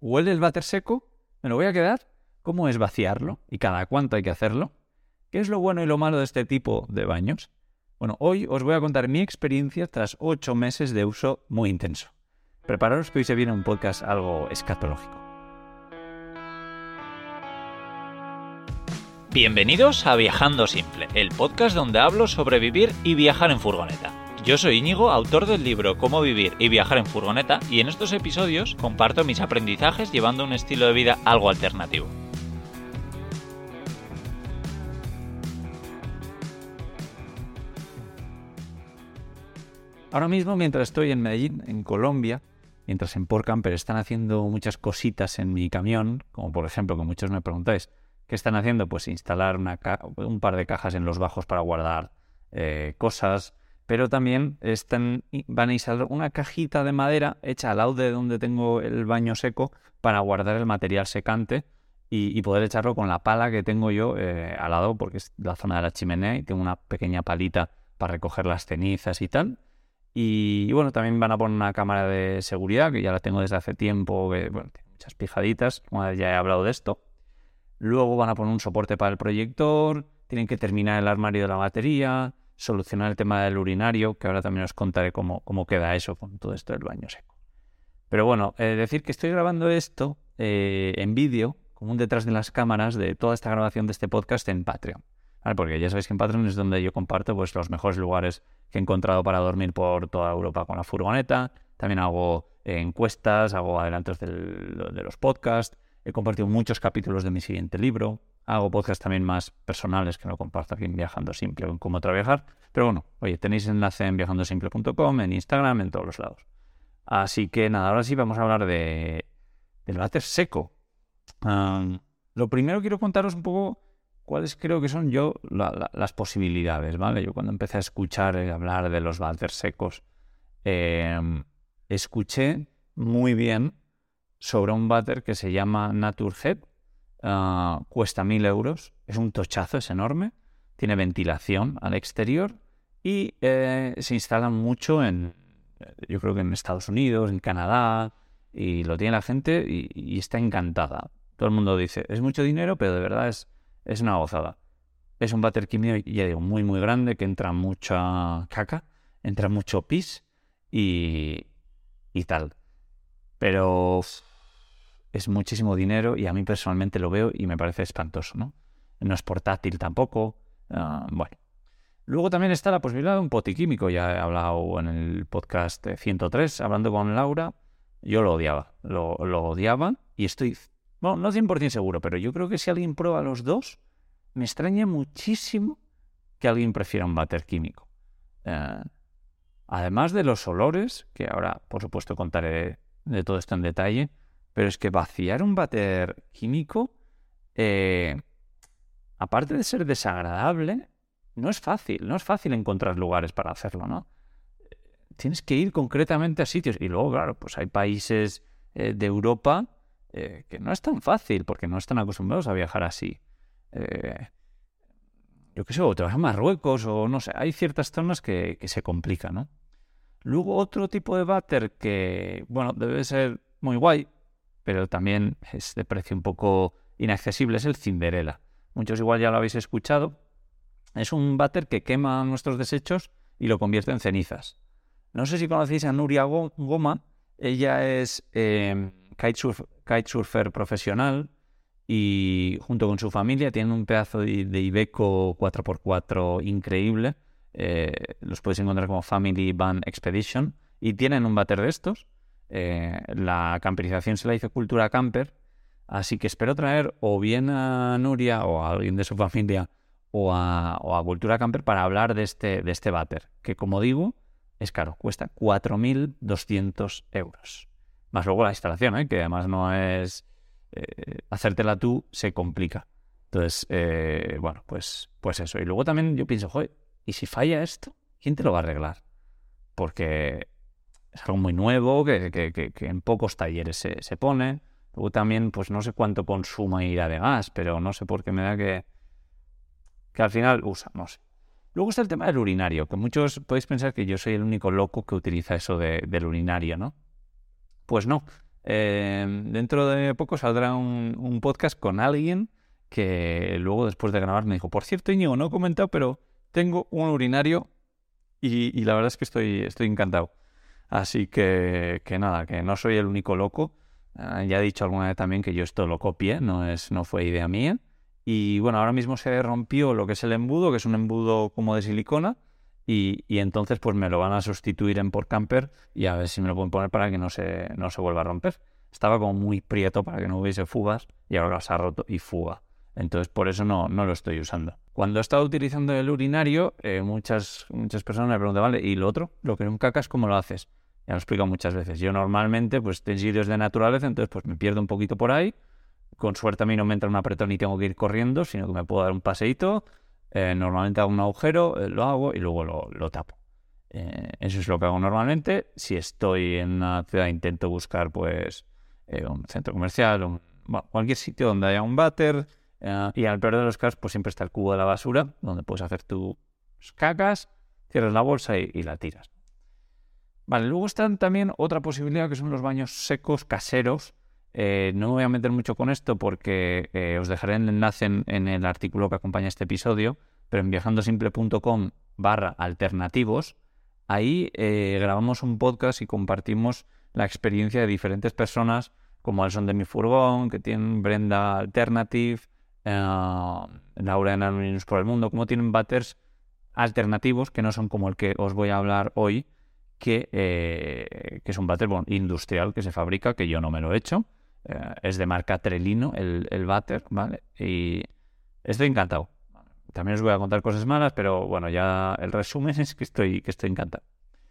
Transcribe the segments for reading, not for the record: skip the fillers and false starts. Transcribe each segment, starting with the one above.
¿Huele el váter seco? ¿Me lo voy a quedar? ¿Cómo es vaciarlo? ¿Y cada cuánto hay que hacerlo? ¿Qué es lo bueno y lo malo de este tipo de baños? Bueno, hoy os voy a contar mi experiencia tras 8 meses de uso muy intenso. Prepararos que hoy se viene un podcast algo escatológico. Bienvenidos a Viajando Simple, el podcast donde hablo sobre vivir y viajar en furgoneta. Yo soy Íñigo, autor del libro Cómo vivir y viajar en furgoneta, y en estos episodios comparto mis aprendizajes llevando un estilo de vida algo alternativo. Ahora mismo, mientras estoy en Medellín, en Colombia, mientras en PortCamper están haciendo muchas cositas en mi camión, como por ejemplo, que muchos me preguntáis, ¿qué están haciendo? Pues instalar un par de cajas en los bajos para guardar cosas, pero también van a instalar una cajita de madera hecha al lado de donde tengo el baño seco para guardar el material secante y poder echarlo con la pala que tengo yo al lado, porque es la zona de la chimenea y tengo una pequeña palita para recoger las cenizas y tal. Y bueno, también van a poner una cámara de seguridad, que ya la tengo desde hace tiempo, que bueno, tiene muchas pijaditas, ya he hablado de esto. Luego van a poner un soporte para el proyector, tienen que terminar el armario de la batería, solucionar el tema del urinario, que ahora también os contaré cómo queda eso con todo esto del baño seco. Pero bueno, decir que estoy grabando esto en vídeo, como un detrás de las cámaras de toda esta grabación de este podcast en Patreon. ¿Vale? Porque ya sabéis que en Patreon es donde yo comparto pues, los mejores lugares que he encontrado para dormir por toda Europa con la furgoneta. También hago encuestas, hago adelantos de los podcasts. He compartido muchos capítulos de mi siguiente libro. Hago podcasts también más personales que no comparto aquí en Viajando Simple o en Cómo Trabajar. Pero bueno, oye, tenéis enlace en viajandosimple.com, en Instagram, en todos los lados. Así que nada, ahora sí vamos a hablar del váter seco. Lo primero quiero contaros un poco cuáles creo que son yo las posibilidades, ¿vale? Yo cuando empecé a escuchar hablar de los váter secos, escuché muy bien sobre un váter que se llama Naturhead. Cuesta 1.000 euros, es un tochazo, es enorme, tiene ventilación al exterior y se instala mucho yo creo que en Estados Unidos, en Canadá, y lo tiene la gente y está encantada. Todo el mundo dice, es mucho dinero, pero de verdad es una gozada. Es un váter químico, ya digo, muy muy grande, que entra mucha caca, entra mucho pis y tal. Pero es muchísimo dinero y a mí personalmente lo veo y me parece espantoso, ¿no? No es portátil tampoco. Bueno. Luego también está la posibilidad de un potiquímico. Ya he hablado en el podcast 103, hablando con Laura. Yo lo odiaba. Lo odiaba y estoy, bueno, no 100% seguro, pero yo creo que si alguien prueba los dos, me extraña muchísimo que alguien prefiera un váter químico. Además de los olores, que ahora, por supuesto, contaré de todo esto en detalle, pero es que vaciar un váter químico, aparte de ser desagradable, no es fácil encontrar lugares para hacerlo, ¿no? Tienes que ir concretamente a sitios. Y luego, claro, pues hay países de Europa que no es tan fácil, porque no están acostumbrados a viajar así. Yo qué sé, o te vas a Marruecos, o no sé, hay ciertas zonas que se complican, ¿no? Luego otro tipo de váter que, bueno, debe ser muy guay, pero también es de precio un poco inaccesible, es el Cinderella. Muchos igual ya lo habéis escuchado. Es un váter que quema nuestros desechos y lo convierte en cenizas. No sé si conocéis a Nuria Goma. Ella es kitesurfer profesional y junto con su familia tienen un pedazo de Iveco 4x4 increíble. Los podéis encontrar como Family Van Expedition y tienen un váter de estos. La camperización se la hizo Cultura Camper, así que espero traer o bien a Nuria o a alguien de su familia o a Cultura Camper para hablar de este váter, que como digo, es caro, cuesta 4.200 euros. Más luego la instalación, que además no es... hacértela tú se complica. Entonces, bueno, pues eso. Y luego también yo pienso, joder, ¿y si falla esto? ¿Quién te lo va a arreglar? Porque es algo muy nuevo, que en pocos talleres se pone. Luego también, pues no sé cuánto consuma irá de gas, pero no sé por qué me da que al final usa, no sé. Luego está el tema del urinario, que muchos podéis pensar que yo soy el único loco que utiliza eso del urinario, ¿no? Pues no. Dentro de poco saldrá un podcast con alguien que luego, después de grabar, me dijo, por cierto, Íñigo, no he comentado, pero tengo un urinario y la verdad es que estoy encantado. Así que nada, que no soy el único loco. Ya he dicho alguna vez también que yo esto lo copié, no fue idea mía. Y bueno, ahora mismo se rompió lo que es el embudo, que es un embudo como de silicona, y entonces pues me lo van a sustituir en PortCamper y a ver si me lo pueden poner para que no se vuelva a romper. Estaba como muy prieto para que no hubiese fugas y ahora se ha roto y fuga. Entonces por eso no lo estoy usando. Cuando he estado utilizando el urinario, muchas personas me preguntan, vale, ¿y lo otro? Lo que nunca cacas, ¿cómo lo haces? Ya lo he explicado muchas veces. Yo normalmente, pues en sitios de naturaleza, entonces pues me pierdo un poquito por ahí. Con suerte a mí no me entra un apretón y tengo que ir corriendo, sino que me puedo dar un paseíto. Normalmente hago un agujero, lo hago y luego lo tapo. Eso es lo que hago normalmente. Si estoy en una ciudad intento buscar pues un centro comercial, cualquier sitio donde haya un váter. Y al peor de los casos pues siempre está el cubo de la basura, donde puedes hacer tus cacas, cierras la bolsa y la tiras. Vale, luego están también otra posibilidad que son los baños secos caseros. No me voy a meter mucho con esto porque os dejaré el enlace en el artículo que acompaña este episodio, pero en viajandosimple.com/alternativos, ahí grabamos un podcast y compartimos la experiencia de diferentes personas, como el Son de mi Furgón, que tienen Brenda Alternative, Laura en Anonymous por el Mundo, como tienen váters alternativos que no son como el que os voy a hablar hoy, que es un váter industrial que se fabrica, que yo no me lo he hecho. Es de marca Trelino el váter, ¿vale? Y estoy encantado. También os voy a contar cosas malas, pero bueno, ya el resumen es que estoy encantado.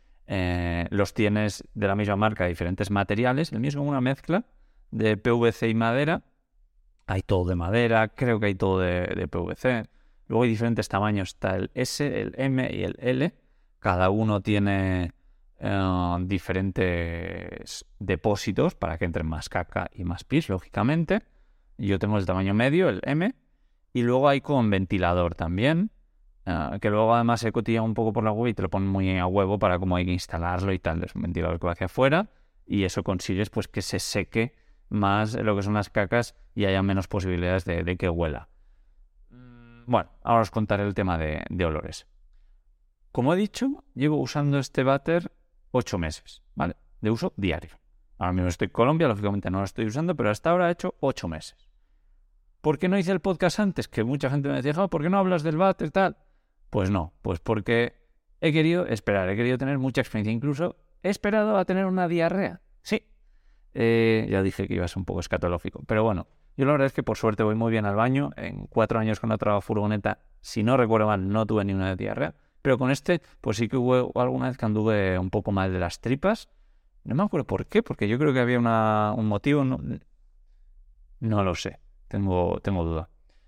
Los tienes de la misma marca, diferentes materiales. El mismo una mezcla de PVC y madera. Hay todo de madera, creo que hay todo de PVC. Luego hay diferentes tamaños. Está el S, el M y el L. Cada uno tiene diferentes depósitos para que entren más caca y más pis, lógicamente. Yo tengo el tamaño medio, el M, y luego hay con ventilador también, que luego además se cotilla un poco por la web y te lo ponen muy a huevo para cómo hay que instalarlo y tal. Es un ventilador que va hacia afuera y eso consigues pues que se seque más lo que son las cacas y haya menos posibilidades de que huela. Bueno, ahora os contaré el tema de olores. Como he dicho, llevo usando este váter 8 meses, ¿vale? De uso diario. Ahora mismo estoy en Colombia, lógicamente no lo estoy usando, pero hasta ahora he hecho 8 meses. ¿Por qué no hice el podcast antes? Que mucha gente me decía, ¿por qué no hablas del váter y tal? Pues no, pues porque he querido esperar, he querido tener mucha experiencia. Incluso he esperado a tener una diarrea. Sí, ya dije que iba a ser un poco escatológico. Pero bueno, yo la verdad es que por suerte voy muy bien al baño. En 4 años con otra furgoneta, si no recuerdo mal, no tuve ni una diarrea. Pero con este, pues sí que hubo alguna vez que anduve un poco mal de las tripas. No me acuerdo por qué, porque yo creo que había un motivo. No lo sé, tengo duda.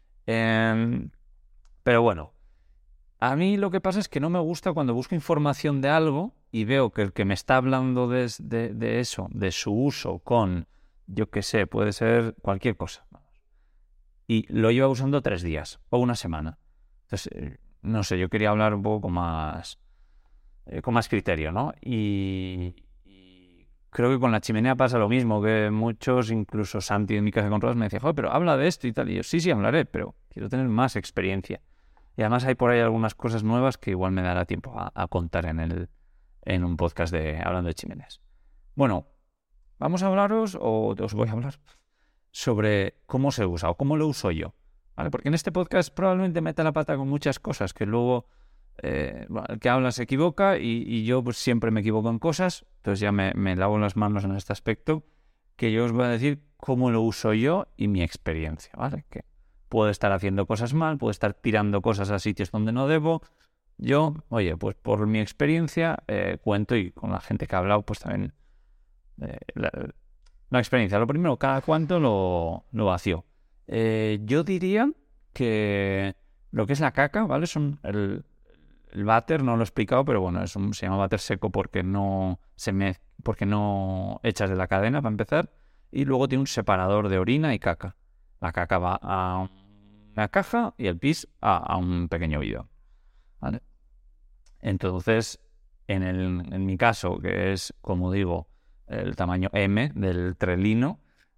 Pero bueno, a mí lo que pasa es que no me gusta cuando busco información de algo y veo que el que me está hablando de eso, de su uso con, yo qué sé, puede ser cualquier cosa. Y lo lleva usando 3 días o una semana. Entonces, no sé, yo quería hablar un poco con más criterio, ¿no? Y creo que con la chimenea pasa lo mismo, que muchos, incluso Santi en mi casa con ruedas me decía, joder, pero habla de esto y tal. Y yo, sí, hablaré, pero quiero tener más experiencia. Y además hay por ahí algunas cosas nuevas que igual me dará tiempo a contar en un podcast hablando de chimeneas. Bueno, vamos a hablaros, o os voy a hablar, sobre cómo se usa o cómo lo uso yo. ¿Vale? Porque en este podcast probablemente meta la pata con muchas cosas que luego el que habla se equivoca y yo pues siempre me equivoco en cosas, entonces ya me lavo las manos en este aspecto, que yo os voy a decir cómo lo uso yo y mi experiencia, ¿vale? Que puedo estar haciendo cosas mal, puedo estar tirando cosas a sitios donde no debo. Yo, oye, pues por mi experiencia cuento, y con la gente que ha hablado pues también la experiencia. Lo primero, cada cuánto lo vacío. Yo diría que lo que es la caca, ¿vale? Son el váter, no lo he explicado, pero bueno, se llama váter seco porque no echas de la cadena, para empezar. Y luego tiene un separador de orina y caca. La caca va a una caja y el pis a un pequeño bidón, ¿vale? Entonces, en mi caso, que es, como digo, el tamaño M del trelino,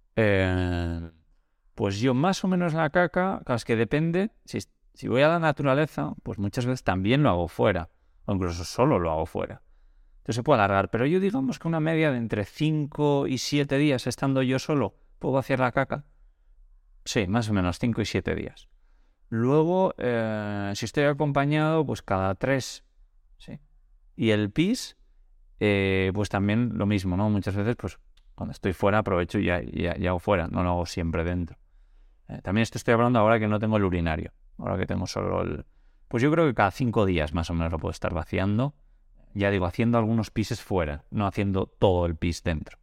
pues yo más o menos la caca, claro, es que depende, si voy a la naturaleza, pues muchas veces también lo hago fuera, o incluso solo lo hago fuera. Entonces se puede alargar, pero yo digamos que una media de entre 5 y 7 días estando yo solo, ¿puedo vaciar la caca? Sí, más o menos 5 y 7 días. Luego, si estoy acompañado, pues cada 3, ¿sí? Y el pis, pues también lo mismo, ¿no? Muchas veces, pues cuando estoy fuera aprovecho y hago fuera, no lo hago siempre dentro. También estoy hablando ahora que no tengo el urinario, ahora que tengo solo el... Pues yo creo que cada 5 días más o menos lo puedo estar vaciando. Ya digo, haciendo algunos pises fuera, no haciendo todo el pis dentro.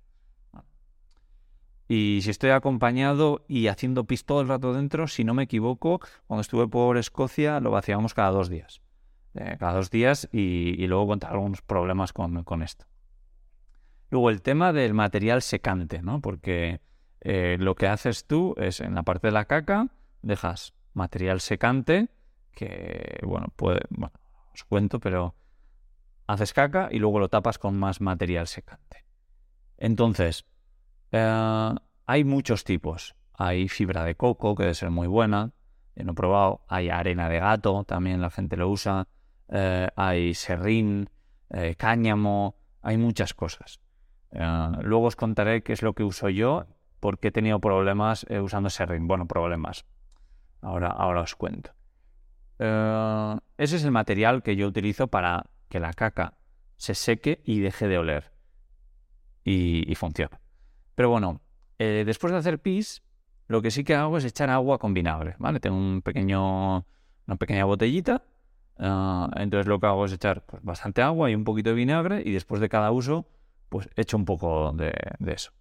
Y si estoy acompañado y haciendo pis todo el rato dentro, si no me equivoco, cuando estuve por Escocia lo vaciábamos cada 2 días. Cada 2 días y luego contar algunos problemas con esto. Luego el tema del material secante, ¿no? Porque lo que haces tú es en la parte de la caca dejas material secante que, bueno, os cuento, pero haces caca y luego lo tapas con más material secante. Entonces, hay muchos tipos. Hay fibra de coco, que debe ser muy buena, no he probado. Hay arena de gato, también la gente lo usa. Hay serrín, cáñamo, hay muchas cosas. Luego os contaré qué es lo que uso yo, porque he tenido problemas usando serrín. Bueno, problemas. Ahora os cuento. Ese es el material que yo utilizo para que la caca se seque y deje de oler. Y funciona. Pero bueno, después de hacer pis, lo que sí que hago es echar agua con vinagre, ¿vale? Tengo una pequeña botellita. Entonces lo que hago es echar pues, bastante agua y un poquito de vinagre, y después de cada uso pues echo un poco de eso.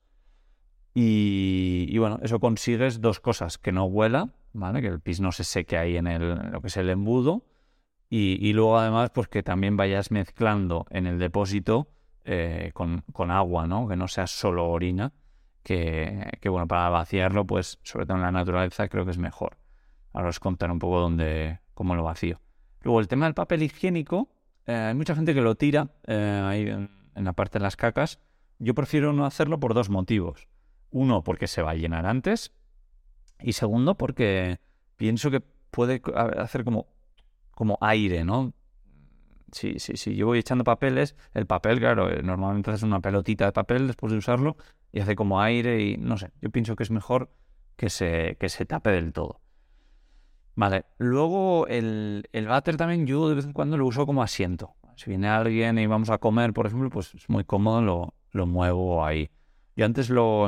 Y bueno, eso consigues 2 cosas: que no huela, ¿vale? Que el pis no se seque ahí en lo que es el embudo, y luego además pues que también vayas mezclando en el depósito con agua, ¿no? Que no sea solo orina, que bueno, para vaciarlo pues sobre todo en la naturaleza creo que es mejor. Ahora os contaré un poco cómo lo vacío. Luego el tema del papel higiénico, hay mucha gente que lo tira ahí en la parte de las cacas. Yo prefiero no hacerlo por 2 motivos. Uno, porque se va a llenar antes, y segundo, porque pienso que puede hacer como aire, ¿no? Si yo voy echando papeles, el papel, claro, normalmente haces una pelotita de papel después de usarlo y hace como aire y no sé, yo pienso que es mejor que se tape del todo. Vale, luego el váter también yo de vez en cuando lo uso como asiento. Si viene alguien y vamos a comer, por ejemplo, pues es muy cómodo, lo muevo ahí. Yo antes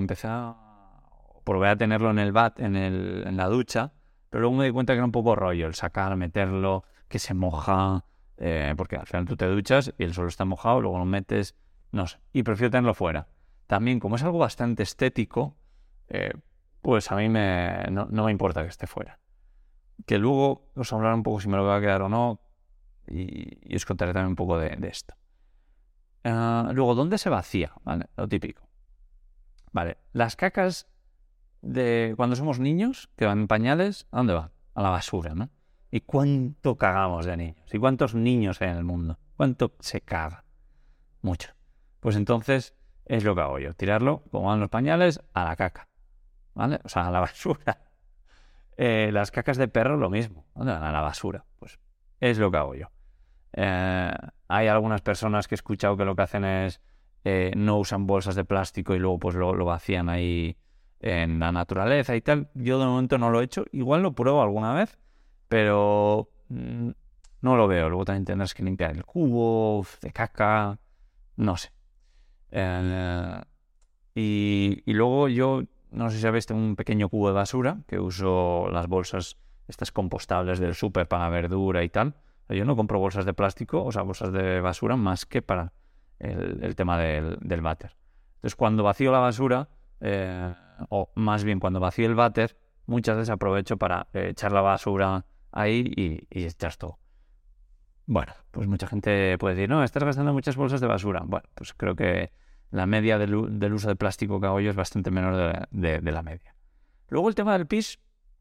probé a tenerlo en el en la ducha, pero luego me di cuenta que era un poco rollo el sacar, meterlo, que se moja, porque al final tú te duchas y el suelo está mojado, luego lo metes, no sé, y prefiero tenerlo fuera. También, como es algo bastante estético, pues a mí no me importa que esté fuera. Que luego os hablaré un poco si me lo voy a quedar o no, y os contaré también un poco de esto. Luego, ¿dónde se vacía? ¿Vale? Lo típico. Vale, las cacas de cuando somos niños, que van en pañales, ¿a dónde van? A la basura, ¿no? ¿Y cuánto cagamos de niños? ¿Y cuántos niños hay en el mundo? ¿Cuánto se caga? Mucho. Pues entonces es lo que hago yo, tirarlo, como van los pañales, a la caca, ¿vale? O sea, a la basura. Las cacas de perro lo mismo, ¿dónde van? A la basura. Pues es lo que hago yo. Hay algunas personas que he escuchado que lo que hacen es no usan bolsas de plástico y luego pues lo vacían ahí en la naturaleza y tal. Yo de momento no lo he hecho. Igual lo pruebo alguna vez, pero no lo veo. Luego también tendrás que limpiar el cubo de caca, no sé. Y luego yo, no sé si sabéis, tengo un pequeño cubo de basura que uso las bolsas estas compostables del súper para verdura y tal. Yo no compro bolsas de plástico, o sea, bolsas de basura, más que para el tema del váter. Entonces, cuando vacío la basura, o más bien cuando vacío el váter, muchas veces aprovecho para echar la basura ahí y echas todo. Bueno, pues mucha gente puede decir, no, estás gastando muchas bolsas de basura. Bueno, pues creo que la media del uso de plástico que hago yo es bastante menor de la media. Luego el tema del pis,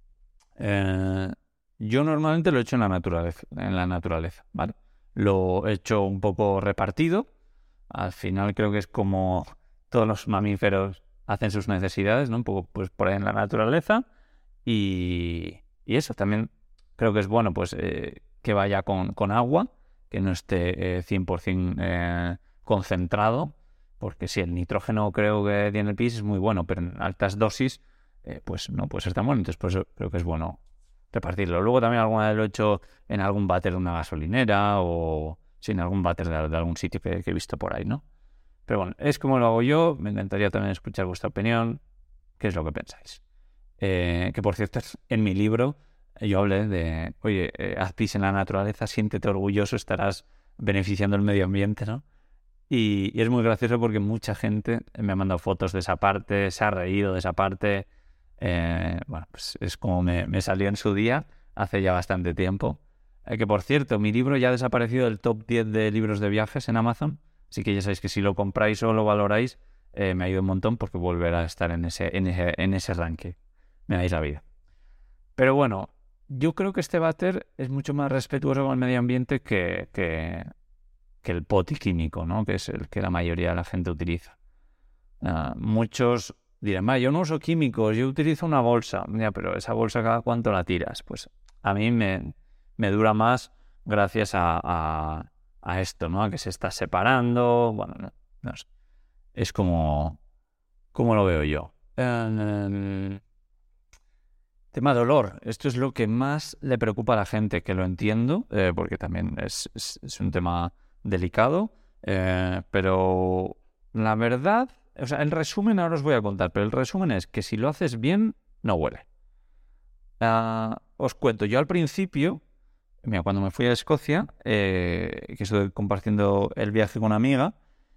yo normalmente lo echo en la naturaleza, ¿vale? Lo he hecho un poco repartido. Al final creo que es como todos los mamíferos hacen sus necesidades, ¿no? Un poco pues por ahí en la naturaleza. Y eso también creo que es bueno, pues que vaya con agua, que no esté 100% concentrado, porque sí, el nitrógeno creo que tiene el pis es muy bueno, pero en altas dosis pues no puede ser tan bueno. Entonces por eso creo que es bueno repartirlo. Luego también alguna vez lo he hecho en algún váter de una gasolinera o sí, en algún váter de algún sitio que he visto por ahí, ¿no? Pero bueno, es como lo hago yo. Me encantaría también escuchar vuestra opinión. ¿Qué es lo que pensáis? Que por cierto, en mi libro yo hablé de, oye, haz pis en la naturaleza, siéntete orgulloso, estarás beneficiando el medio ambiente, ¿no? Y es muy gracioso porque mucha gente me ha mandado fotos de esa parte, se ha reído de esa parte. Bueno, pues es como me salió en su día, hace ya bastante tiempo. Que por cierto, mi libro ya ha desaparecido del top 10 de libros de viajes en Amazon. Así que ya sabéis que si lo compráis o lo valoráis, me ayuda un montón porque volverá a estar en ese ranking. Me dais la vida. Pero bueno, yo creo que este váter es mucho más respetuoso con el medio ambiente que el poti químico, ¿no? Que es el que la mayoría de la gente utiliza. Muchos dirán, yo no uso químicos, yo utilizo una bolsa. Ya, pero esa bolsa ¿cada cuánto la tiras? Pues a mí me dura más gracias a esto, ¿no? A que se está separando. Bueno, no sé. Es como lo veo yo. Tema dolor. Esto es lo que más le preocupa a la gente, que lo entiendo, porque también es un tema delicado. Pero la verdad, o sea, el resumen ahora os voy a contar, pero el resumen es que si lo haces bien, no huele. Os cuento, yo al principio, mira, cuando me fui a Escocia, que estuve compartiendo el viaje con una amiga,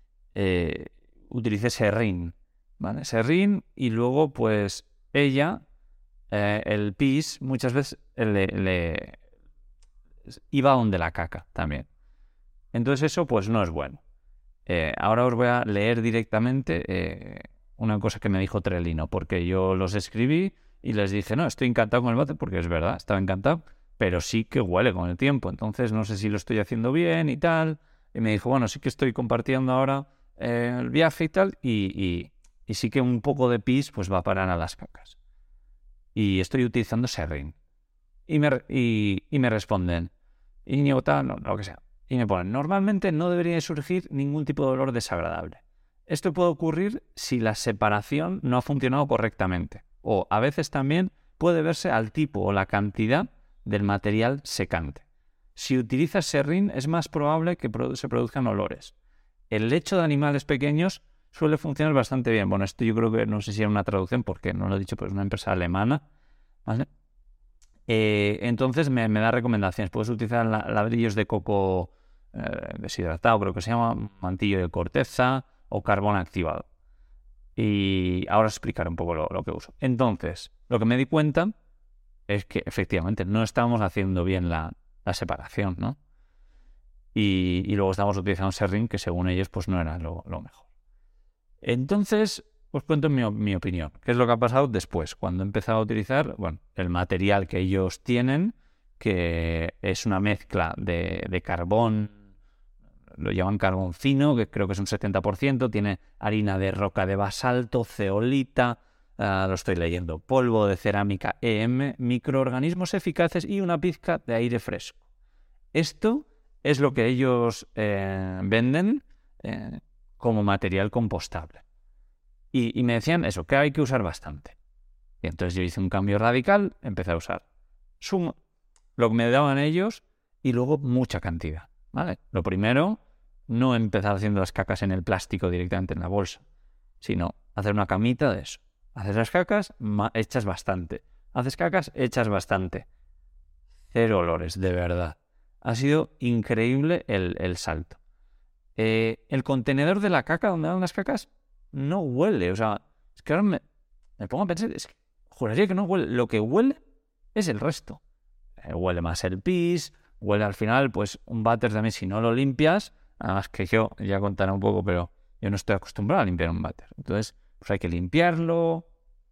utilicé Serrín, ¿vale? Serrín, y luego pues ella, el pis, muchas veces le iba donde la caca también. Entonces eso pues no es bueno. Ahora os voy a leer directamente una cosa que me dijo Trelino, porque yo los escribí y les dije, no, estoy encantado con el váter, porque es verdad, estaba encantado, pero sí que huele con el tiempo, entonces no sé si lo estoy haciendo bien y tal. Y me dijo, bueno, sí que estoy compartiendo ahora el viaje y tal, y sí que un poco de pis pues va a parar a las cacas. Y estoy utilizando Serrín. Y me responden, Íñigo tal, no, lo que sea. Y me ponen, normalmente no debería surgir ningún tipo de dolor desagradable. Esto puede ocurrir si la separación no ha funcionado correctamente. O a veces también puede verse al tipo o la cantidad del material secante. Si utilizas Serrín es más probable que se produzcan olores. El lecho de animales pequeños suele funcionar bastante bien. Bueno, esto yo creo que no sé si era una traducción porque no lo he dicho, pero es una empresa alemana, ¿vale? Entonces me da recomendaciones. Puedes utilizar ladrillos de coco deshidratado, creo que se llama, mantillo de corteza o carbón activado. Y ahora os explicaré un poco lo que uso. Entonces, lo que me di cuenta es que efectivamente no estábamos haciendo bien la separación, ¿no? Y luego estábamos utilizando Serrín, que según ellos pues no era lo mejor. Entonces, os cuento mi opinión. ¿Qué es lo que ha pasado después? Cuando he empezado a utilizar, bueno, el material que ellos tienen, que es una mezcla de carbón, lo llaman carbón fino, que creo que es un 70%, tiene harina de roca de basalto, zeolita, lo estoy leyendo, polvo de cerámica EM, microorganismos eficaces y una pizca de aire fresco. Esto es lo que ellos venden como material compostable. Y me decían eso, que hay que usar bastante. Y entonces yo hice un cambio radical, empecé a usar lo que me daban ellos y luego mucha cantidad, ¿vale? Lo primero, no empezar haciendo las cacas en el plástico directamente en la bolsa, sino hacer una camita de eso. Haces las cacas, echas bastante. Haces cacas, echas bastante. Cero olores, de verdad. Ha sido increíble el salto. El contenedor de la caca, donde van las cacas, no huele. O sea, es que ahora me pongo a pensar, es que juraría que no huele. Lo que huele es el resto. Huele más el pis, huele al final, pues un váter también si no lo limpias. Además que yo ya contaré un poco, pero yo no estoy acostumbrado a limpiar un váter. Entonces, pues hay que limpiarlo.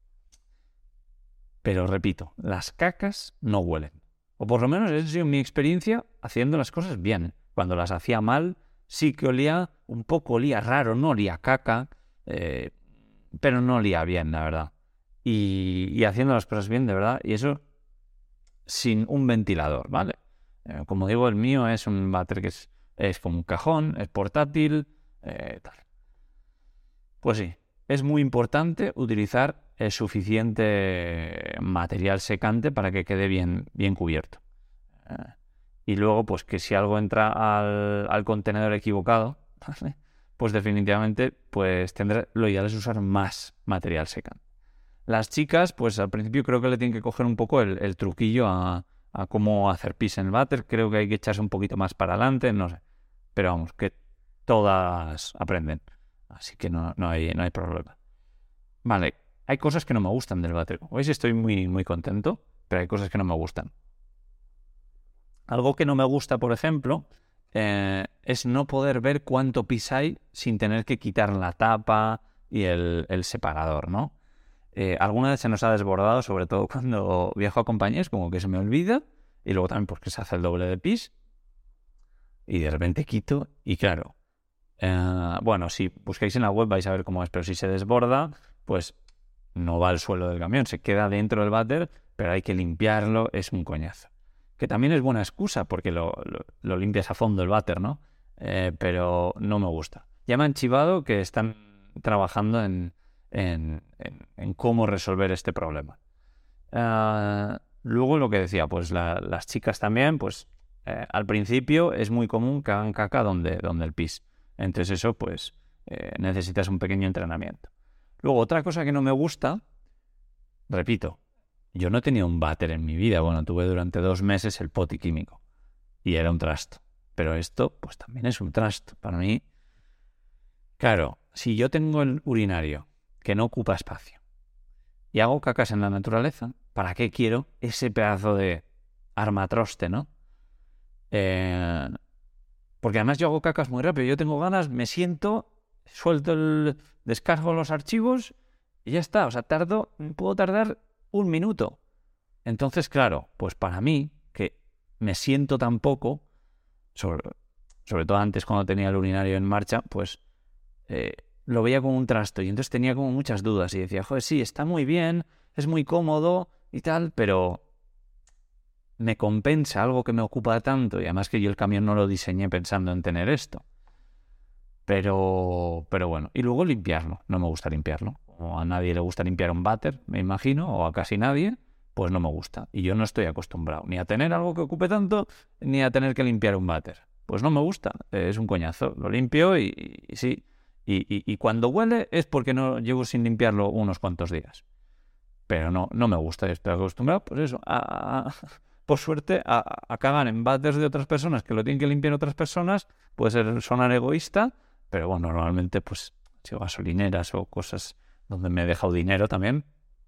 Pero repito, las cacas no huelen. O por lo menos esa ha sido mi experiencia haciendo las cosas bien. Cuando las hacía mal, sí que olía un poco, olía raro, no olía caca, pero no olía bien, la verdad. Y haciendo las cosas bien, de verdad, y eso sin un ventilador, ¿vale? Como digo, el mío es un váter que es como un cajón, es portátil, tal. Pues sí, es muy importante utilizar el suficiente material secante para que quede bien cubierto. Y luego, pues que si algo entra al contenedor equivocado, ¿vale? Pues definitivamente pues lo ideal es usar más material secante. Las chicas, pues al principio creo que le tienen que coger un poco el truquillo a cómo hacer pis en el váter. Creo que hay que echarse un poquito más para adelante, no sé. Pero vamos, que todas aprenden. Así que no hay problema. Vale, hay cosas que no me gustan del váter. Como veis, estoy muy contento, pero hay cosas que no me gustan. Algo que no me gusta, por ejemplo, es no poder ver cuánto pis hay sin tener que quitar la tapa y el separador, ¿no? Alguna vez se nos ha desbordado, sobre todo cuando viajo a compañías, como que se me olvida, y luego también porque se hace el doble de pis, y de repente quito, y claro, bueno, si buscáis en la web vais a ver cómo es, pero si se desborda, pues no va al suelo del camión, se queda dentro del váter, pero hay que limpiarlo, es un coñazo. Que también es buena excusa, porque lo limpias a fondo el váter, ¿no? Pero no me gusta. Ya me han chivado que están trabajando en cómo resolver este problema. Luego lo que decía, pues las chicas también, pues al principio es muy común que hagan caca donde el pis. Entonces eso, pues necesitas un pequeño entrenamiento. Luego otra cosa que no me gusta, repito, yo no tenía un váter en mi vida. Bueno, tuve durante 2 meses el poti químico y era un trasto. Pero esto, pues también es un trasto. Para mí, claro, si yo tengo el urinario que no ocupa espacio y hago cacas en la naturaleza, ¿para qué quiero ese pedazo de armatroste, no? Porque además yo hago cacas muy rápido, yo tengo ganas, me siento, descargo los archivos y ya está. O sea, puedo tardar 1 minuto. Entonces, claro, pues para mí, que me siento tan poco, sobre todo antes cuando tenía el urinario en marcha, pues lo veía como un trasto y entonces tenía como muchas dudas y decía, joder, sí, está muy bien, es muy cómodo y tal, pero me compensa algo que me ocupa tanto, y además que yo el camión no lo diseñé pensando en tener esto. Pero bueno, y luego limpiarlo, no me gusta limpiarlo. O a nadie le gusta limpiar un váter, me imagino, o a casi nadie, pues no me gusta. Y yo no estoy acostumbrado ni a tener algo que ocupe tanto, ni a tener que limpiar un váter. Pues no me gusta, es un coñazo. Lo limpio y sí. Y cuando huele es porque no llevo sin limpiarlo unos cuantos días. Pero no me gusta, estoy acostumbrado, pues eso, por suerte, a cagar en váteres de otras personas que lo tienen que limpiar otras personas. Puede sonar egoísta, pero bueno, normalmente pues si gasolineras o cosas donde me he dejado dinero también.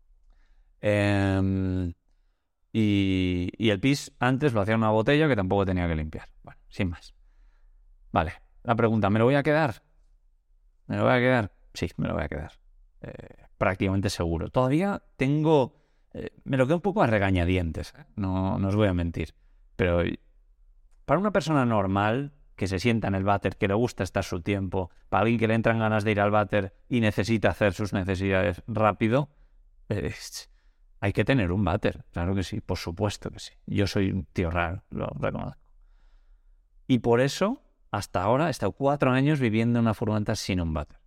Y el pis antes lo hacía en una botella que tampoco tenía que limpiar. Bueno, sin más. Vale, la pregunta, ¿me lo voy a quedar? ¿Me lo voy a quedar? Sí, me lo voy a quedar. Prácticamente seguro. Todavía tengo... me lo quedo un poco a regañadientes, ¿eh? No os voy a mentir. Pero para una persona normal que se sienta en el váter, que le gusta estar su tiempo, para alguien que le entran ganas de ir al váter y necesita hacer sus necesidades rápido, hay que tener un váter. Claro que sí, por supuesto que sí. Yo soy un tío raro, lo reconozco. Y por eso, hasta ahora, he estado 4 años viviendo en una furgoneta sin un váter.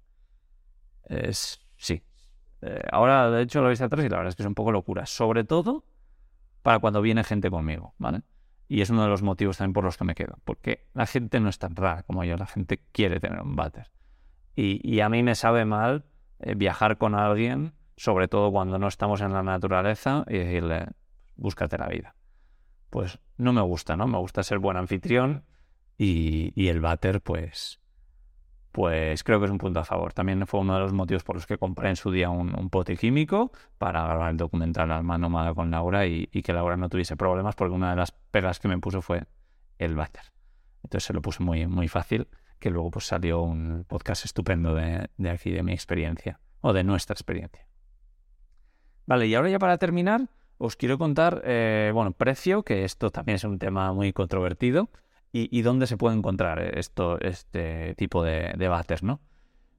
Sí. Ahora, de hecho, lo veis atrás y la verdad es que es un poco locura. Sobre todo para cuando viene gente conmigo, ¿vale? Y es uno de los motivos también por los que me quedo. Porque la gente no es tan rara como yo. La gente quiere tener un váter. Y a mí me sabe mal viajar con alguien, sobre todo cuando no estamos en la naturaleza, y decirle, búscate la vida. Pues no me gusta, ¿no? Me gusta ser buen anfitrión y el váter, pues creo que es un punto a favor. También fue uno de los motivos por los que compré en su día un poti químico para grabar el documental Alma Nómada con Laura y que Laura no tuviese problemas, porque una de las pegas que me puso fue el váter. Entonces se lo puse muy fácil, que luego pues salió un podcast estupendo de aquí, de mi experiencia, o de nuestra experiencia. Vale, y ahora ya para terminar, os quiero contar, precio, que esto también es un tema muy controvertido, y dónde se puede encontrar este tipo de váter, ¿no?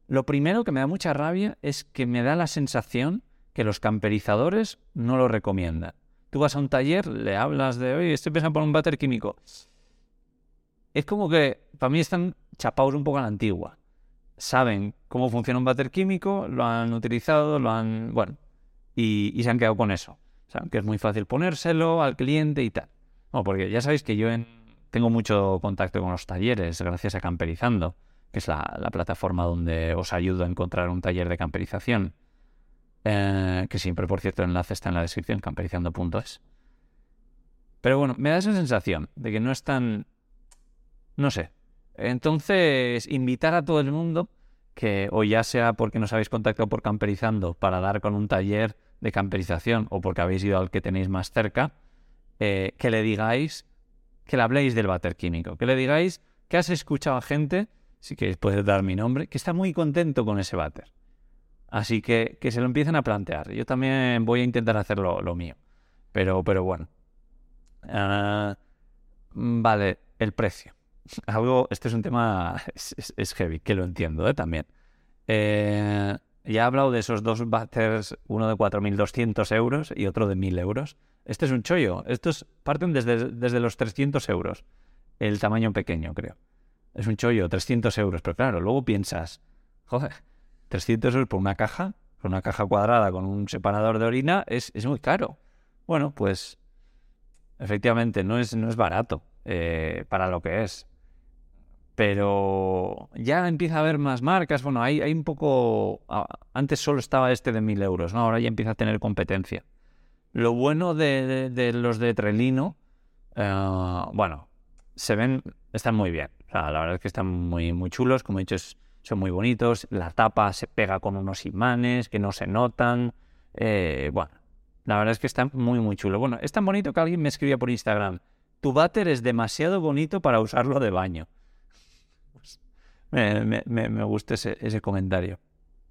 Lo primero que me da mucha rabia es que me da la sensación que los camperizadores no lo recomiendan. Tú vas a un taller, le hablas de, oye, estoy pensando por un váter químico. Es como que, para mí, están chapados un poco a la antigua. Saben cómo funciona un váter químico, lo han utilizado, y se han quedado con eso. Saben que es muy fácil ponérselo al cliente y tal. No, porque ya sabéis que yo tengo mucho contacto con los talleres gracias a Camperizando, que es la plataforma donde os ayudo a encontrar un taller de camperización. Que siempre, por cierto, el enlace está en la descripción, camperizando.es. Pero bueno, me da esa sensación de que no es tan... No sé. Entonces, invitar a todo el mundo que, o ya sea porque nos habéis contactado por Camperizando para dar con un taller de camperización o porque habéis ido al que tenéis más cerca, que le digáis, que le habléis del váter químico, que le digáis que has escuchado a gente, si queréis puedes dar mi nombre, que está muy contento con ese váter. Así que se lo empiecen a plantear. Yo también voy a intentar hacer lo mío. Pero bueno. Vale, el precio. Este es un tema... Es heavy, que lo entiendo, también. Ya he hablado de esos dos váteres, uno de 4.200 euros y otro de 1.000 euros. Este es un chollo. Estos parten desde los 300 euros. El tamaño pequeño, creo. Es un chollo, 300 euros. Pero claro, luego piensas... Joder, 300 euros por una caja cuadrada con un separador de orina es muy caro. Bueno, pues efectivamente no es barato para lo que es. Pero ya empieza a haber más marcas. Bueno, hay un poco... Antes solo estaba este de 1.000 euros, ¿no? Ahora ya empieza a tener competencia. Lo bueno de los de Trelino, están muy bien. O sea, la verdad es que están muy, muy chulos. Como he dicho, son muy bonitos. La tapa se pega con unos imanes que no se notan. La verdad es que están muy, muy chulos. Bueno, es tan bonito que alguien me escribía por Instagram: tu váter es demasiado bonito para usarlo de baño. Pues me gusta ese comentario.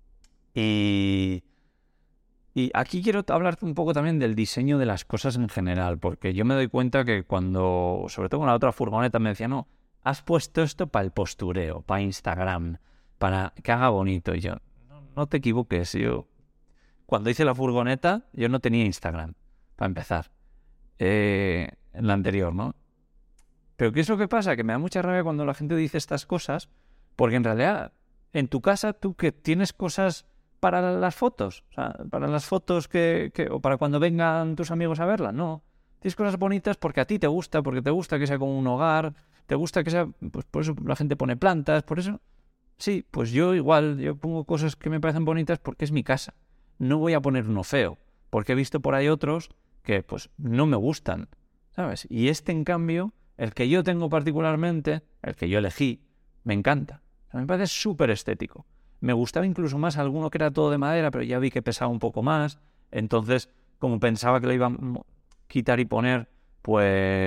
Y aquí quiero hablarte un poco también del diseño de las cosas en general, porque yo me doy cuenta que cuando, sobre todo con la otra furgoneta, me decía, no, has puesto esto para el postureo, para Instagram, para que haga bonito. Y yo, no te equivoques, cuando hice la furgoneta, yo no tenía Instagram, para empezar, en la anterior, ¿no? Pero ¿qué es lo que pasa? Que me da mucha rabia cuando la gente dice estas cosas, porque en realidad, en tu casa, tú que tienes cosas para las fotos, o sea, para las fotos o para cuando vengan tus amigos a verlas, no. Tienes cosas bonitas porque a ti te gusta, porque te gusta que sea como un hogar, te gusta que sea, pues por eso la gente pone plantas, por eso. Sí, pues yo pongo cosas que me parecen bonitas porque es mi casa. No voy a poner uno feo, porque he visto por ahí otros que pues no me gustan, ¿sabes? Y en cambio, el que yo tengo particularmente, el que yo elegí, me encanta. O sea, me parece súper estético. Me gustaba incluso más alguno que era todo de madera, pero ya vi que pesaba un poco más. Entonces, como pensaba que lo iba a quitar y poner, por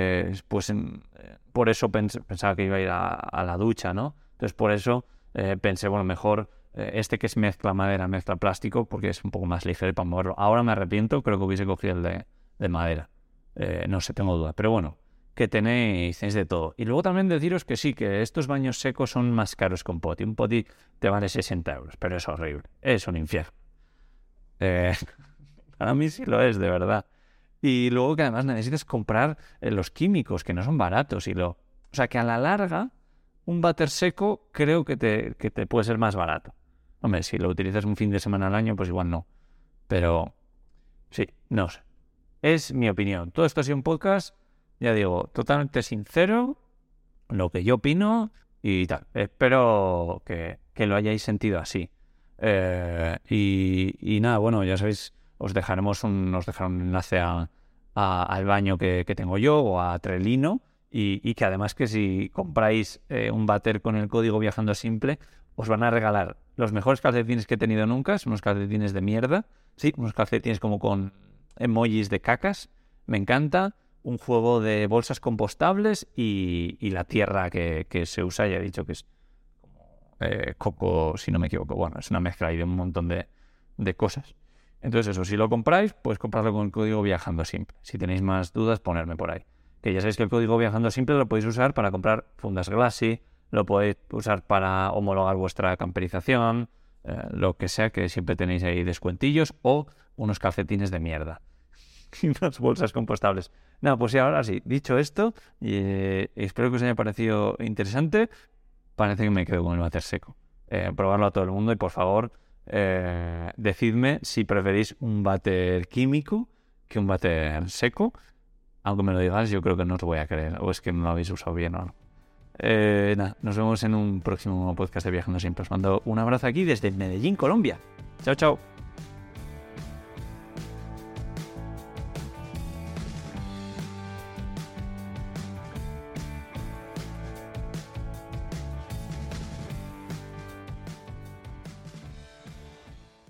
eso pensaba que iba a ir a la ducha, ¿no? Entonces, por eso pensé, bueno, mejor que es mezcla madera, mezcla plástico, porque es un poco más ligero para moverlo. Ahora me arrepiento, creo que hubiese cogido el de madera. No sé, tengo dudas. Pero bueno, que tenéis de todo. Y luego también deciros que sí, que estos baños secos son más caros que un poti. Un poti te vale 60 euros, pero es horrible. Es un infierno. Para mí sí lo es, de verdad. Y luego que además necesitas comprar los químicos, que no son baratos. O sea, que a la larga, un váter seco creo que te puede ser más barato. Hombre, si lo utilizas un fin de semana al año, pues igual no. Pero sí, no sé. Es mi opinión. Todo esto ha sido un podcast, ya digo, totalmente sincero, lo que yo opino y tal. Espero que lo hayáis sentido así. Y nada, bueno, ya sabéis, os dejaré un enlace al baño que tengo yo o a Trelino y que además que si compráis un váter con el código Viajando Simple, os van a regalar los mejores calcetines que he tenido nunca. Son unos calcetines de mierda. Sí, unos calcetines como con emojis de cacas. Me encanta. Un juego de bolsas compostables y la tierra que se usa, ya he dicho que es como coco, si no me equivoco. Bueno, es una mezcla ahí de un montón de cosas. Entonces eso, si lo compráis, pues comprarlo con el código Viajando Simple. Si tenéis más dudas, ponerme por ahí. Que ya sabéis que el código Viajando Simple lo podéis usar para comprar fundas Glassy, lo podéis usar para homologar vuestra camperización, lo que sea, que siempre tenéis ahí descuentillos, o unos calcetines de mierda y unas bolsas compostables. No, pues sí, ahora sí, dicho esto, espero que os haya parecido interesante. Parece que me quedo con el váter seco. Probarlo a todo el mundo y por favor, decidme si preferís un váter químico que un váter seco. Aunque me lo digáis, yo creo que no os voy a creer, o es que no lo habéis usado bien o algo. Nada, nos vemos en un próximo podcast de Viajando Siempre. Os mando un abrazo aquí desde Medellín, Colombia. Chao, chao.